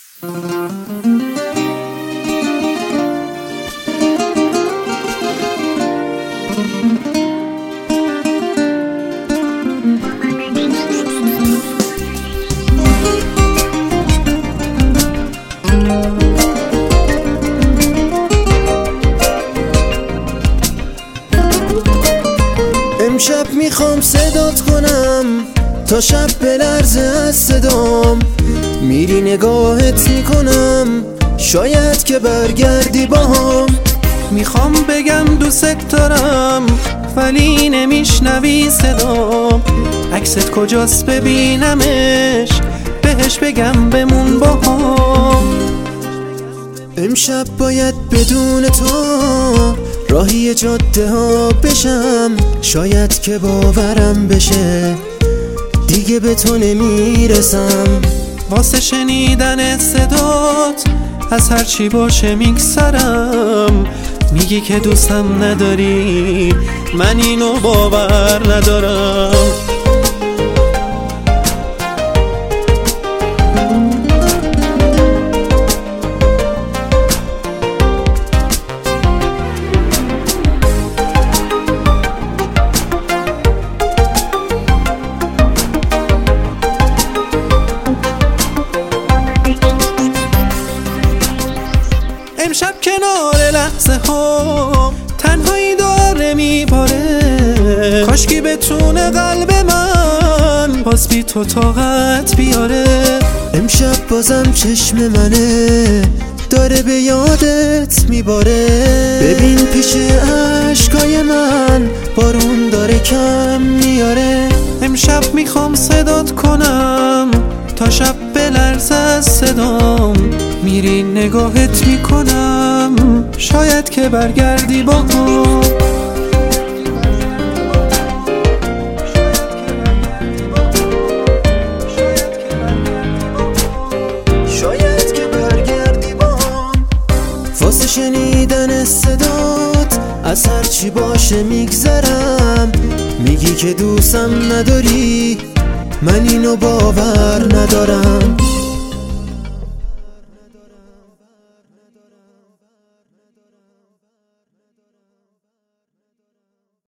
امشب میخوام صدات کنم تا شب بلرزه از صدام، میری نگاهت میکنم شاید که برگردی باهم. میخوام بگم دوست دارم ولی نمیشنوی صدام، عکست کجاست ببینمش بهش بگم بمون باهم. امشب باید بدون تو راهی جاده ها بشم، شاید که باورم بشه دیگه به تو نمیرسم. واسه شنیدن صدات از هرچی باشه میگذرم، میگی که دوستم نداری من اینو باور ندارم. امشب کنار لحظه ها تنهایی داره میباره، کاشکی بتونه قلب من باز بی تو طاقت بیاره. امشب بازم چشم منه داره به یادت میباره، ببین پیش عشقای من بارون داره کم میاره. امشب میخوام صدات کنم تا شب بلرزه از صدام، میری نگاهت میکنم شاید که برگردی باهم. شاید که برگردی باهم. واسه شنیدن صدات از هرچی باشه میگذرم، میگی که دوستم نداری من اینو باور ندارم.